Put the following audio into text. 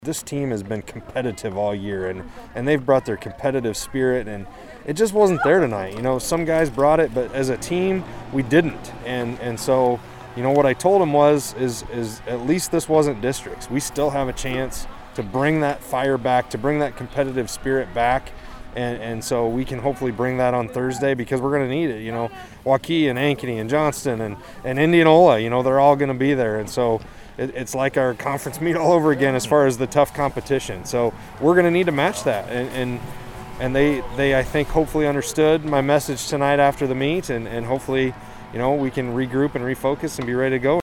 This team has been competitive all year, and they've brought their competitive spirit, and it just wasn't there tonight. Some guys brought it, but as a team, we didn't. And so, what I told them is at least this wasn't districts. We still have a chance to bring that fire back, to bring that competitive spirit back, and so we can hopefully bring that on Thursday because we're going to need it. Waukee and Ankeny and Johnston and Indianola, they're all going to be there, and so it's like our conference meet all over again as far as the tough competition. So we're going to need to match that, and they I think hopefully understood my message tonight after the meet, and hopefully we can regroup and refocus and be ready to go.